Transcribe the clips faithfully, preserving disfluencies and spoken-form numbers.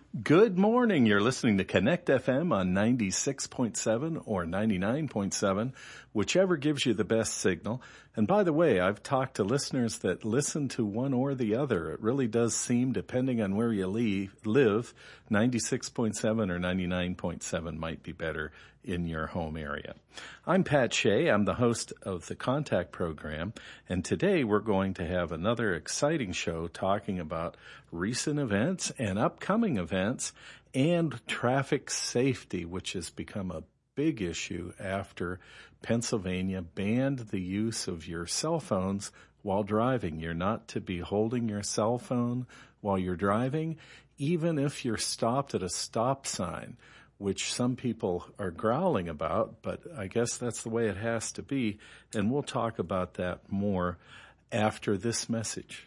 Good morning. You're listening to Connect F M on ninety-six point seven or ninety-nine point seven, whichever gives you the best signal. And by the way, I've talked to listeners that listen to one or the other. It really does seem, depending on where you leave, live, ninety-six point seven or ninety-nine point seven might be better in your home area. I'm Pat Shea. I'm the host of the Contact Program, and today we're going to have another exciting show talking about recent events and upcoming events and traffic safety, which has become a big issue after Pennsylvania banned the use of your cell phones while driving. You're not to be holding your cell phone while you're driving, even if you're stopped at a stop sign, which some people are growling about, but I guess that's the way it has to be, and we'll talk about that more after this message.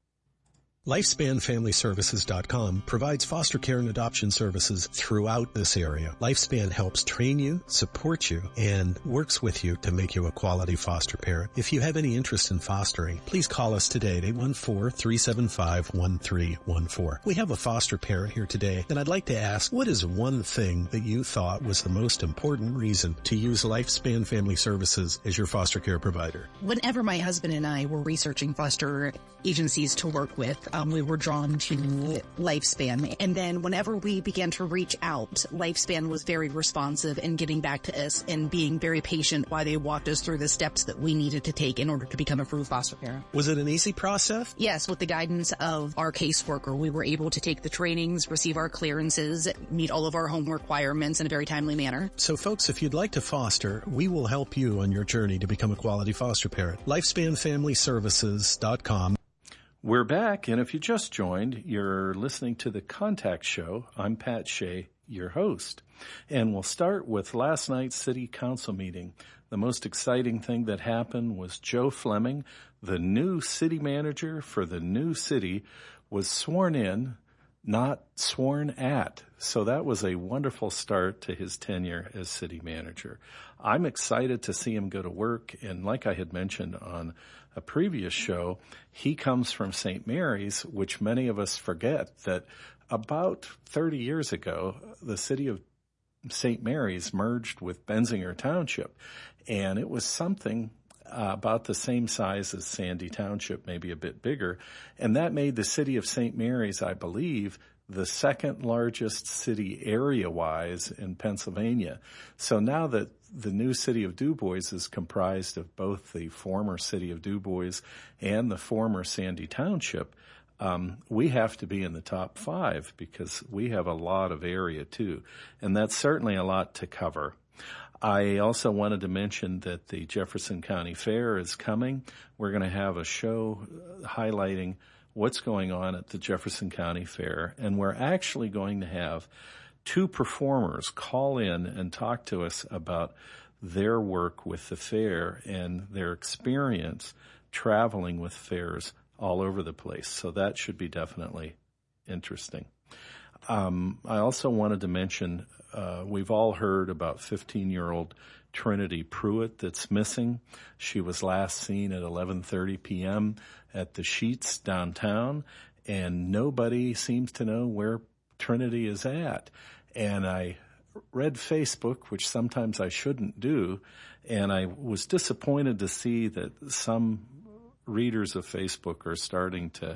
Lifespan Family Services dot com provides foster care and adoption services throughout this area. Lifespan helps train you, support you, and works with you to make you a quality foster parent. If you have any interest in fostering, please call us today at eight one four, three seven five, one three one four. We have a foster parent here today, and I'd like to ask, what is one thing that you thought was the most important reason to use Lifespan Family Services as your foster care provider? Whenever my husband and I were researching foster agencies to work with, Um, we were drawn to Lifespan. And then whenever we began to reach out, Lifespan was very responsive in getting back to us and being very patient while they walked us through the steps that we needed to take in order to become a approved foster parent. Was it an easy process? Yes, with the guidance of our caseworker, we were able to take the trainings, receive our clearances, meet all of our home requirements in a very timely manner. So folks, if you'd like to foster, we will help you on your journey to become a quality foster parent. Lifespan Family Services dot com. We're back, and if you just joined, you're listening to the Contact Show. I'm Pat Shea, your host. And we'll start with last night's City Council meeting. The most exciting thing that happened was Joe Fleming, the new city manager for the new city, was sworn in, not sworn at. So that was a wonderful start to his tenure as city manager. I'm excited to see him go to work, and like I had mentioned on a previous show, he comes from Saint Mary's, which many of us forget that about thirty years ago, the city of Saint Mary's merged with Benzinger Township, and it was something uh, about the same size as Sandy Township, maybe a bit bigger, and that made the city of Saint Mary's, I believe, the second largest city area-wise in Pennsylvania. So now that the new city of DuBois is comprised of both the former city of DuBois and the former Sandy Township, um, we have to be in the top five because we have a lot of area too. And that's certainly a lot to cover. I also wanted to mention that the Jefferson County Fair is coming. We're going to have a show highlighting what's going on at the Jefferson County Fair, and we're actually going to have two performers call in and talk to us about their work with the fair and their experience traveling with fairs all over the place. So that should be definitely interesting. Um, I also wanted to mention, uh, we've all heard about fifteen-year-old Trinity Pruitt that's missing. She was last seen at eleven thirty p.m. at the Sheets downtown, and nobody seems to know where Trinity is at. And I read Facebook, which sometimes I shouldn't do, and I was disappointed to see that some readers of Facebook are starting to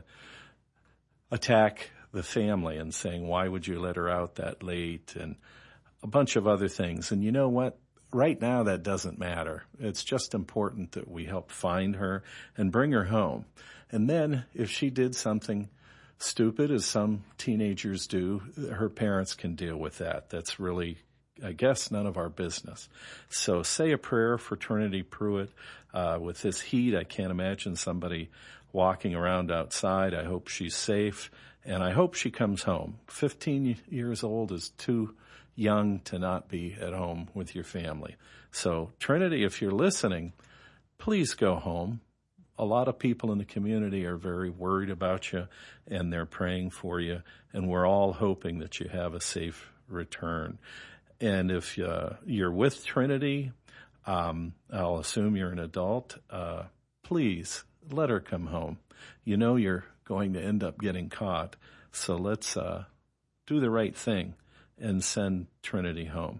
attack the family and saying, why would you let her out that late, and a bunch of other things. And you know what? Right now that doesn't matter. It's just important that we help find her and bring her home. And then if she did something stupid, as some teenagers do, her parents can deal with that. That's really, I guess, none of our business. So say a prayer for Trinity Pruitt. Uh, with this heat, I can't imagine somebody walking around outside. I hope she's safe, and I hope she comes home. fifteen years old is too young to not be at home with your family. So Trinity, if you're listening, please go home. A lot of people in the community are very worried about you, and they're praying for you, and we're all hoping that you have a safe return. And if uh, you're with Trinity, um, I'll assume you're an adult, uh, please let her come home. You know you're going to end up getting caught, so let's uh, do the right thing and send Trinity home.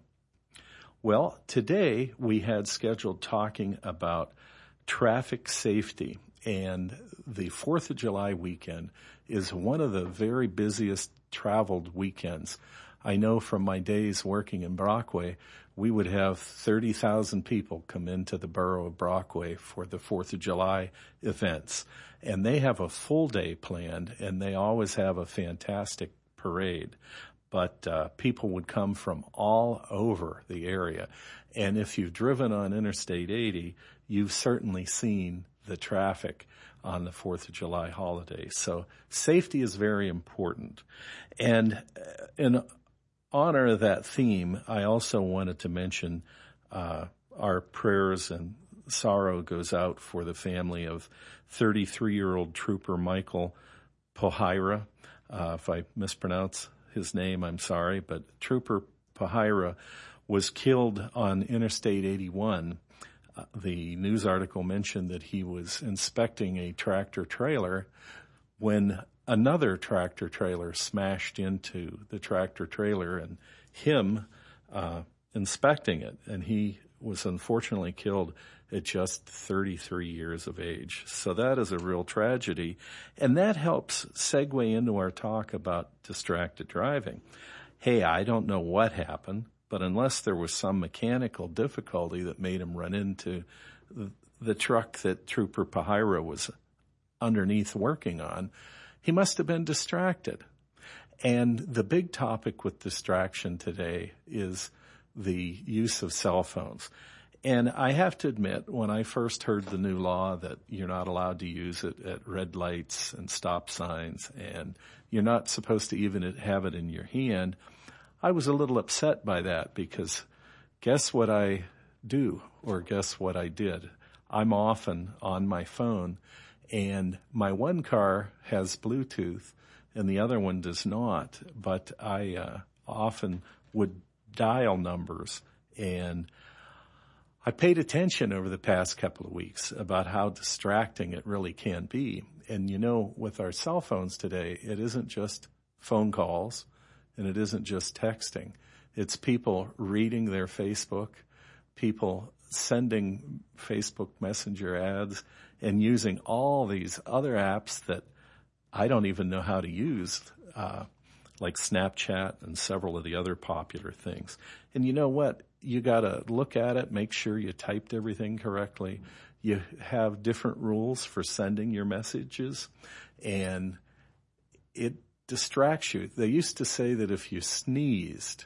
Well, today we had scheduled talking about traffic safety, and the fourth of July weekend is one of the very busiest traveled weekends. I know from my days working in Brockway, we would have thirty thousand people come into the borough of Brockway for the fourth of July events. And they have a full day planned, and they always have a fantastic parade. But uh, people would come from all over the area. And if you've driven on Interstate eighty, you've certainly seen the traffic on the fourth of July holiday. So safety is very important. And in honor of that theme, I also wanted to mention uh, our prayers and sorrow goes out for the family of thirty-three-year-old Trooper Michael Pohira. Uh, if I mispronounce his name, I'm sorry, but Trooper Pohira was killed on Interstate eighty-one. Uh, the news article mentioned that he was inspecting a tractor trailer when another tractor trailer smashed into the tractor trailer and him uh, inspecting it. And he was unfortunately killed at just thirty-three years of age. So that is a real tragedy. And that helps segue into our talk about distracted driving. Hey, I don't know what happened, but unless there was some mechanical difficulty that made him run into the truck that Trooper Pohira was underneath working on, he must have been distracted. And the big topic with distraction today is the use of cell phones. And I have to admit, when I first heard the new law that you're not allowed to use it at red lights and stop signs, and you're not supposed to even have it in your hand, I was a little upset by that, because guess what I do, or guess what I did? I'm often on my phone, and my one car has Bluetooth and the other one does not, but I uh, often would dial numbers, and I paid attention over the past couple of weeks about how distracting it really can be. And you know, with our cell phones today, it isn't just phone calls and it isn't just texting. It's people reading their Facebook, people sending Facebook Messenger ads, and using all these other apps that I don't even know how to use, uh, like Snapchat and several of the other popular things. And you know what? You got to look at it, make sure you typed everything correctly. You have different rules for sending your messages, and it distracts you. They used to say that if you sneezed,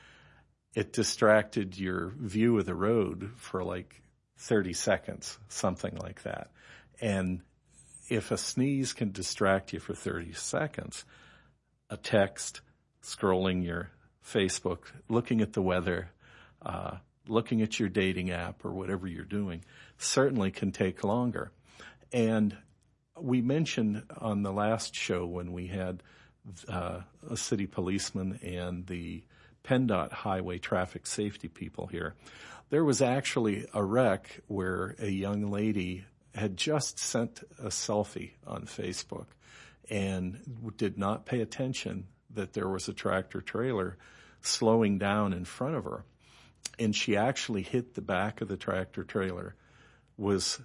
it distracted your view of the road for like thirty seconds, something like that. And if a sneeze can distract you for thirty seconds, a text, scrolling your Facebook, looking at the weather, uh, looking at your dating app or whatever you're doing, certainly can take longer. And we mentioned on the last show when we had uh, a city policeman and the PennDOT highway traffic safety people here, there was actually a wreck where a young lady had just sent a selfie on Facebook and did not pay attention that there was a tractor trailer slowing down in front of her. And she actually hit the back of the tractor trailer, was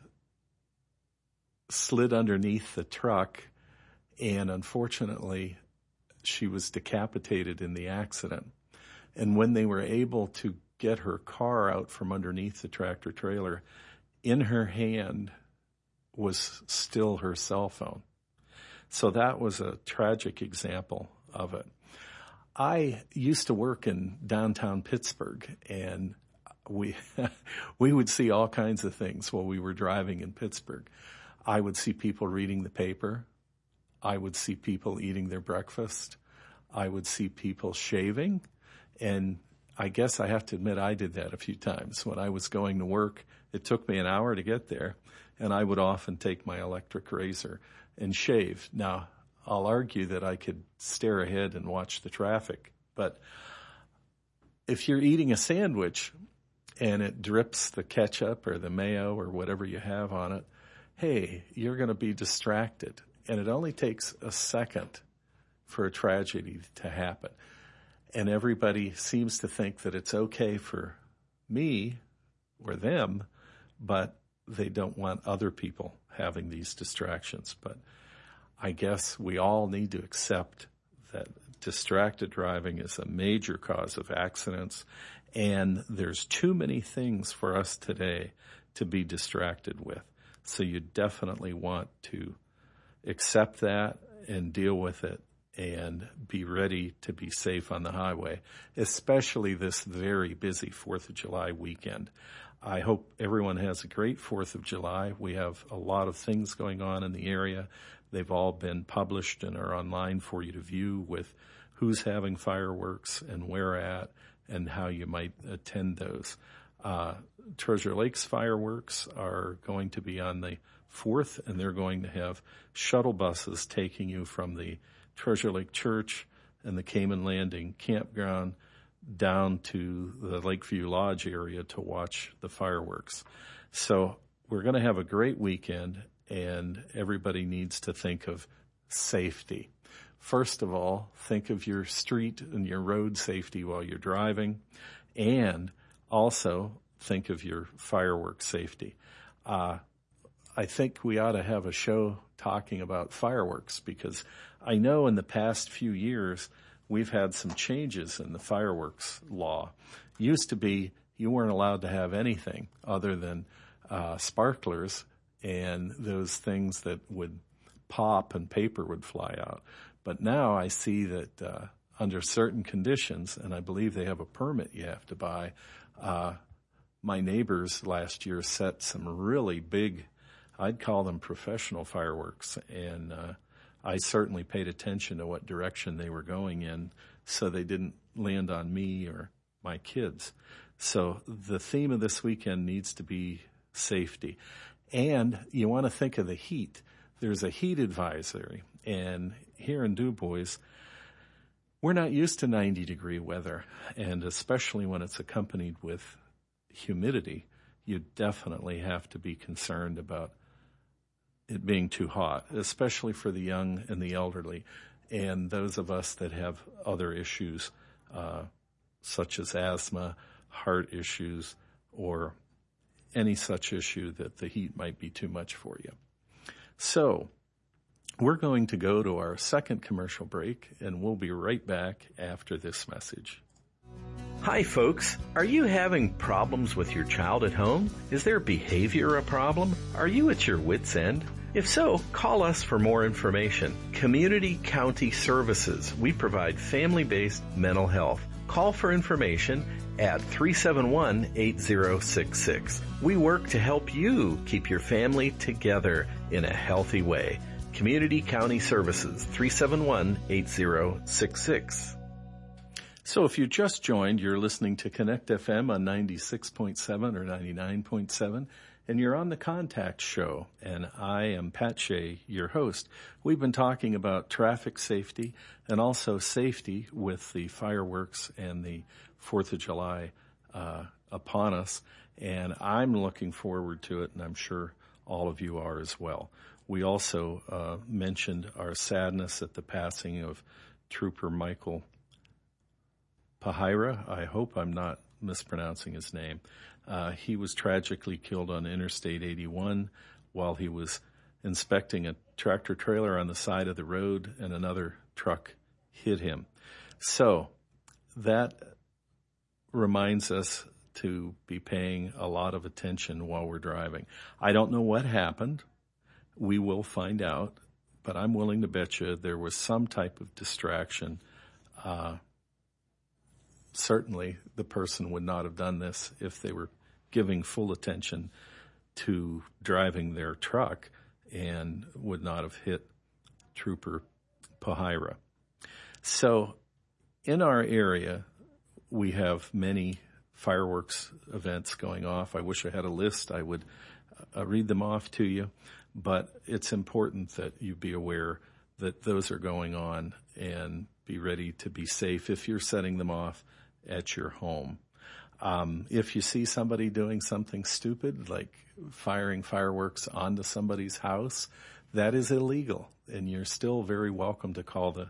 slid underneath the truck, and unfortunately, she was decapitated in the accident. And when they were able to get her car out from underneath the tractor trailer, in her hand was still her cell phone. So that was a tragic example of it. I used to work in downtown Pittsburgh, and we we would see all kinds of things while we were driving in Pittsburgh. I would see people reading the paper. I would see people eating their breakfast. I would see people shaving. And I guess I have to admit I did that a few times. When I was going to work, it took me an hour to get there, and I would often take my electric razor and shave. Now, I'll argue that I could stare ahead and watch the traffic, but if you're eating a sandwich and it drips the ketchup or the mayo or whatever you have on it, hey, you're going to be distracted. And it only takes a second for a tragedy to happen. And everybody seems to think that it's okay for me or them, but they don't want other people having these distractions. But I guess we all need to accept that distracted driving is a major cause of accidents, and there's too many things for us today to be distracted with. So you definitely want to accept that and deal with it and be ready to be safe on the highway, especially this very busy fourth of July weekend. I hope everyone has a great fourth of July. We have a lot of things going on in the area. They've all been published and are online for you to view, with who's having fireworks and where at and how you might attend those. Uh, Treasure Lakes fireworks are going to be on the fourth, and they're going to have shuttle buses taking you from the Treasure Lake Church and the Cayman Landing campground down to the Lakeview Lodge area to watch the fireworks. So we're going to have a great weekend, and everybody needs to think of safety. First of all, think of your street and your road safety while you're driving, and also think of your fireworks safety. Uh, I think we ought to have a show talking about fireworks, because I know in the past few years we've had some changes in the fireworks law. It used to be you weren't allowed to have anything other than uh, sparklers and those things that would pop and paper would fly out. But now I see that uh, under certain conditions, and I believe they have a permit you have to buy, uh, my neighbors last year set some really big, I'd call them professional fireworks, and uh, I certainly paid attention to what direction they were going in so they didn't land on me or my kids. So the theme of this weekend needs to be safety. And you want to think of the heat. There's a heat advisory, and here in DuBois, we're not used to ninety degree weather, and especially when it's accompanied with humidity, you definitely have to be concerned about it being too hot, especially for the young and the elderly, and those of us that have other issues, uh, such as asthma, heart issues, or any such issue that the heat might be too much for you. So we're going to go to our second commercial break, and we'll be right back after this message. Hi, folks. Are you having problems with your child at home? Is their behavior a problem? Are you at your wit's end? If so, call us for more information. Community County Services. We provide family-based mental health. Call for information at three seven one, eight zero six six. We work to help you keep your family together in a healthy way. Community County Services, three seven one, eight zero six six. So if you just joined, you're listening to Connect F M on ninety-six point seven or ninety-nine point seven, and you're on the Contact Show, and I am Pat Shea, your host. We've been talking about traffic safety and also safety with the fireworks and the fourth of July uh, upon us, and I'm looking forward to it, and I'm sure all of you are as well. We also uh, mentioned our sadness at the passing of Trooper Michael Pahira. I hope I'm not mispronouncing his name. Uh, he was tragically killed on Interstate eighty-one while he was inspecting a tractor trailer on the side of the road, and another truck hit him. So that reminds us to be paying a lot of attention while we're driving. I don't know what happened. We will find out, but I'm willing to bet you there was some type of distraction. Uh, certainly the person would not have done this if they were giving full attention to driving their truck, and would not have hit Trooper Pahira. So in our area, we have many fireworks events going off. I wish I had a list. I would uh, read them off to you, but it's important that you be aware that those are going on and be ready to be safe if you're setting them off at your home. Um, if you see somebody doing something stupid, like firing fireworks onto somebody's house, that is illegal, and you're still very welcome to call the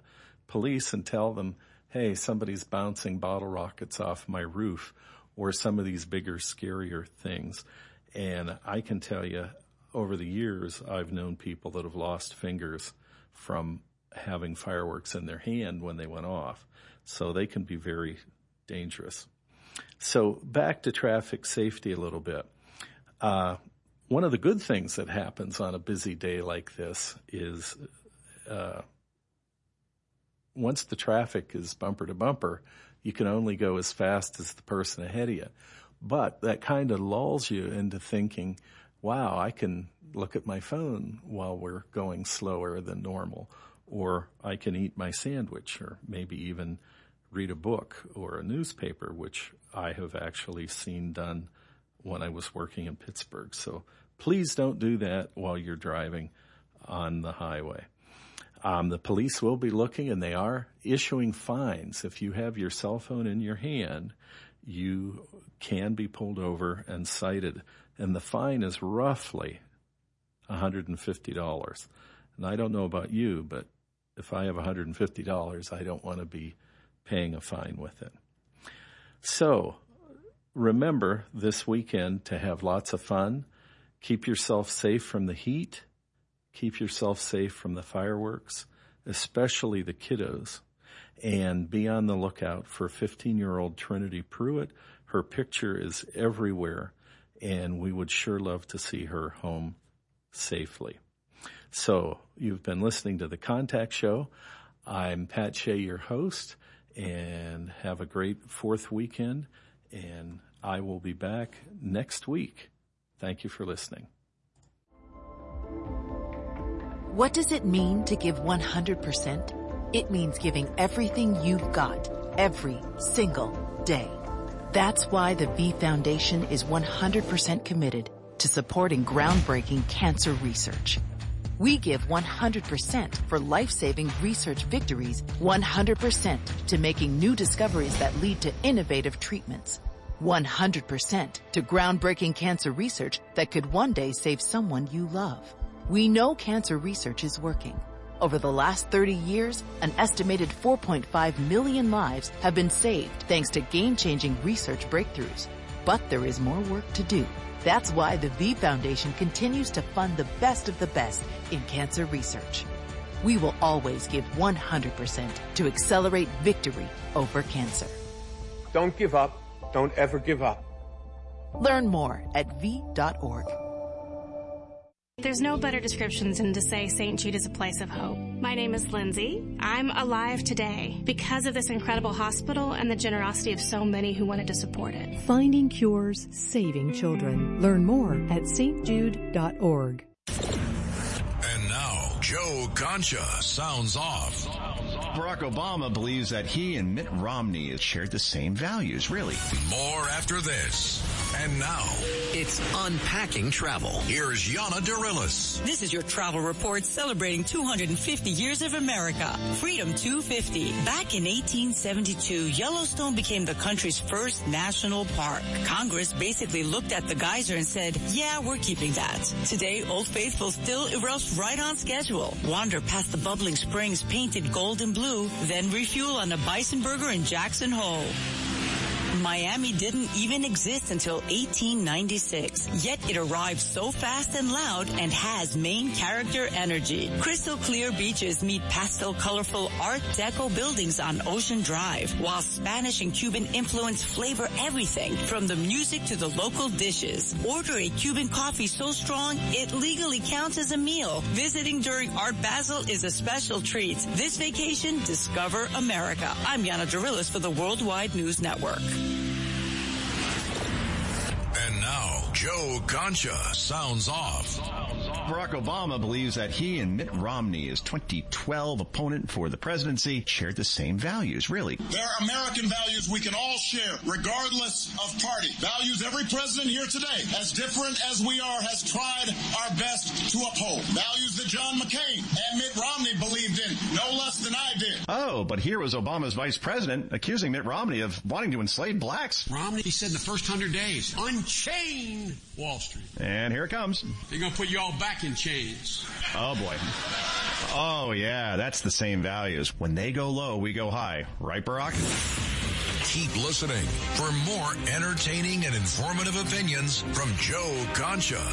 police and tell them, hey, somebody's bouncing bottle rockets off my roof, or some of these bigger, scarier things. And I can tell you, over the years, I've known people that have lost fingers from having fireworks in their hand when they went off. So they can be very dangerous. So back to traffic safety a little bit. Uh, one of the good things that happens on a busy day like this is uh, once the traffic is bumper to bumper, you can only go as fast as the person ahead of you. But that kind of lulls you into thinking, wow, I can look at my phone while we're going slower than normal, or I can eat my sandwich, or maybe even read a book or a newspaper, which I have actually seen done when I was working in Pittsburgh. So please don't do that while you're driving on the highway. Um, the police will be looking, and they are issuing fines. If you have your cell phone in your hand, you can be pulled over and cited, and the fine is roughly one hundred fifty dollars. And I don't know about you, but if I have one hundred fifty dollars, I don't want to be paying a fine with it. So remember this weekend to have lots of fun. Keep yourself safe from the heat. Keep yourself safe from the fireworks, especially the kiddos. And be on the lookout for fifteen-year-old Trinity Pruitt. Her picture is everywhere, and we would sure love to see her home safely. So you've been listening to The Contact Show. I'm Pat Shea, your host, and have a great fourth weekend, and I will be back next week. Thank you for listening. What does it mean to give one hundred percent? It means giving everything you've got, every single day. That's why the V Foundation is one hundred percent committed to supporting groundbreaking cancer research. We give one hundred percent for life-saving research victories, one hundred percent to making new discoveries that lead to innovative treatments, one hundred percent to groundbreaking cancer research that could one day save someone you love. We know cancer research is working. Over the last thirty years, an estimated four point five million lives have been saved thanks to game-changing research breakthroughs. But there is more work to do. That's why the V Foundation continues to fund the best of the best in cancer research. We will always give one hundred percent to accelerate victory over cancer. Don't give up. Don't ever give up. Learn more at V dot org. There's no better description than to say Saint Jude is a place of hope. My name is Lindsay. I'm alive today because of this incredible hospital and the generosity of so many who wanted to support it. Finding cures, saving children. Learn more at S T Jude dot org. And now, Joe Concha sounds off. Barack Obama believes that he and Mitt Romney shared the same values, really. More after this. And now, it's Unpacking Travel. Here's Yana Dorillis. This is your travel report celebrating two hundred fifty years of America. Freedom two fifty. Back in eighteen seventy-two, Yellowstone became the country's first national park. Congress basically looked at the geyser and said, yeah, we're keeping that. Today, Old Faithful still erupts right on schedule. Wander past the bubbling springs painted gold and blue, then refuel on a bison burger in Jackson Hole. Miami didn't even exist until eighteen ninety-six, yet it arrived so fast and loud and has main character energy. Crystal clear beaches meet pastel colorful Art Deco buildings on Ocean Drive, while Spanish and Cuban influence flavor everything from the music to the local dishes. Order a Cuban coffee so strong it legally counts as a meal. Visiting during Art Basel is a special treat. This vacation, discover America. I'm Yana Dorillis for the Worldwide News Network. And now, Joe Concha sounds off. Barack Obama believes that he and Mitt Romney, his twenty twelve opponent for the presidency, shared the same values, really. There are American values we can all share, regardless of party. Values every president here today, as different as we are, has tried our best to uphold. Values that John McCain and Mitt Romney believed in, no less than I did. Oh, but here was Obama's vice president accusing Mitt Romney of wanting to enslave blacks. Romney, he said in the first hundred days, unchain Wall Street. And here it comes. They're going to put you all back in chains. Oh, boy. Oh, yeah, that's the same values. When they go low, we go high. Right, Barack? Keep listening for more entertaining and informative opinions from Joe Concha.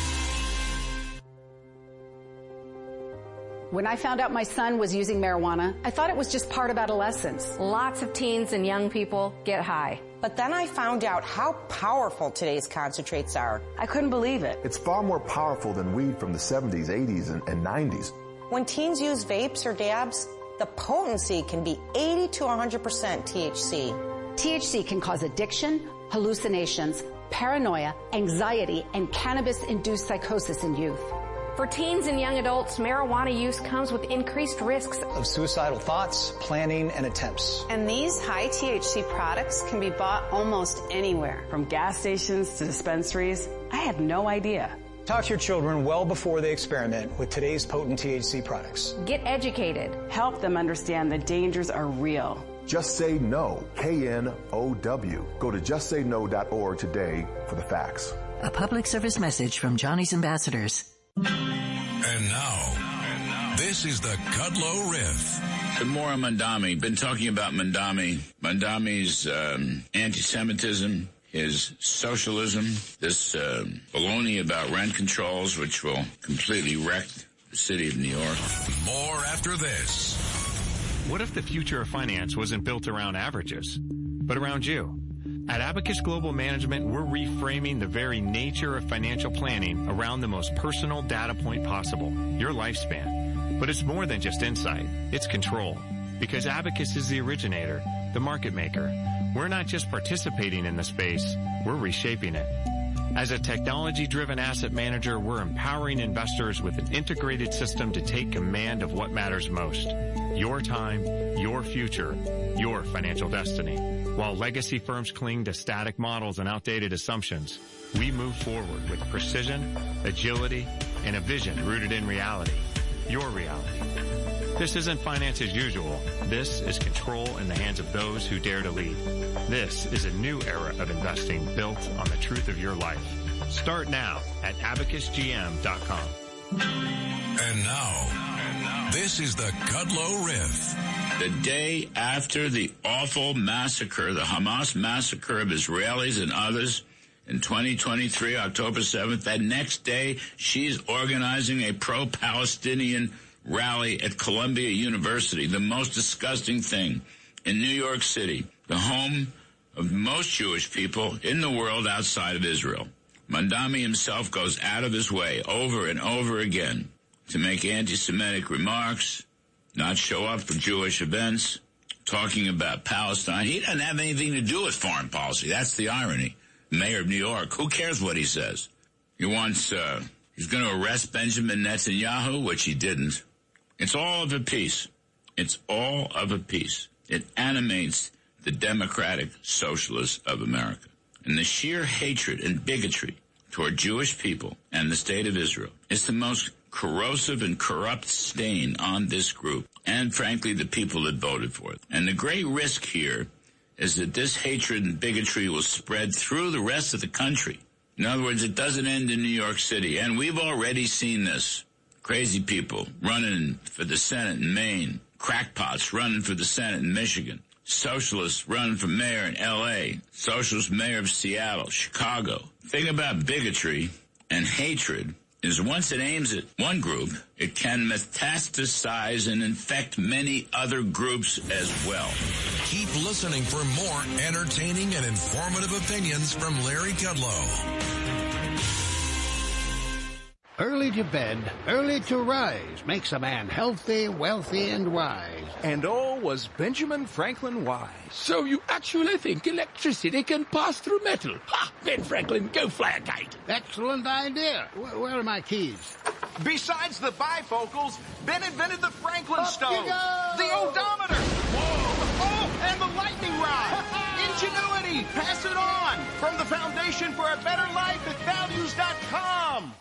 When I found out my son was using marijuana, I thought it was just part of adolescence. Lots of teens and young people get high. But then I found out how powerful today's concentrates are. I couldn't believe it. It's far more powerful than weed from the seventies, eighties, and, and nineties. When teens use vapes or dabs, the potency can be eighty to one hundred percent T H C. T H C can cause addiction, hallucinations, paranoia, anxiety, and cannabis-induced psychosis in youth. For teens and young adults, marijuana use comes with increased risks of suicidal thoughts, planning, and attempts. And these high T H C products can be bought almost anywhere, from gas stations to dispensaries. I had no idea. Talk to your children well before they experiment with today's potent T H C products. Get educated. Help them understand the dangers are real. Just Say No, K N O W. Go to just say no dot org today for the facts. A public service message from Johnny's Ambassadors. And now, this is the Kudlow Riff. Some more on Mandami. Been talking about Mandami. Mandami's um, anti-Semitism, his socialism, this uh, baloney about rent controls, which will completely wreck the city of New York. More after this. What if the future of finance wasn't built around averages, but around you? At Abacus Global Management, we're reframing the very nature of financial planning around the most personal data point possible, your lifespan. But it's more than just insight, it's control. Because Abacus is the originator, the market maker. We're not just participating in the space, we're reshaping it. As a technology-driven asset manager, we're empowering investors with an integrated system to take command of what matters most. Your time, your future, your financial destiny. While legacy firms cling to static models and outdated assumptions, we move forward with precision, agility, and a vision rooted in reality. Your reality. This isn't finance as usual. This is control in the hands of those who dare to lead. This is a new era of investing built on the truth of your life. Start now at abacus g m dot com. And now, this is the Kudlow Riff. The day after the awful massacre, the Hamas massacre of Israelis and others in twenty twenty-three, October seventh, that next day she's organizing a pro-Palestinian rally at Columbia University, the most disgusting thing in New York City, the home of most Jewish people in the world outside of Israel. Mandami himself goes out of his way over and over again to make anti-Semitic remarks, not show up for Jewish events, talking about Palestine. He doesn't have anything to do with foreign policy. That's the irony. Mayor of New York, who cares what he says? He wants, uh, he's going to arrest Benjamin Netanyahu, which he didn't. It's all of a piece. It's all of a piece. It animates the democratic socialists of America. And the sheer hatred and bigotry toward Jewish people and the state of Israel is the most corrosive and corrupt stain on this group and, frankly, the people that voted for it. And the great risk here is that this hatred and bigotry will spread through the rest of the country. In other words, it doesn't end in New York City. And we've already seen this. Crazy people running for the Senate in Maine, crackpots running for the Senate in Michigan, socialists running for mayor in L A, socialist mayor of Seattle, Chicago. The thing about bigotry and hatred is once it aims at one group, it can metastasize and infect many other groups as well. Keep listening for more entertaining and informative opinions from Larry Kudlow. Early to bed, early to rise makes a man healthy, wealthy, and wise. And all was Benjamin Franklin wise. So you actually think electricity can pass through metal? Ha! Ben Franklin, go fly a kite. Excellent idea. Where, where are my keys? Besides the bifocals, Ben invented the Franklin Up stove, you go! the odometer, whoa, oh, and the lightning rod. Ingenuity, pass it on. From the Foundation for a Better Life at values dot com.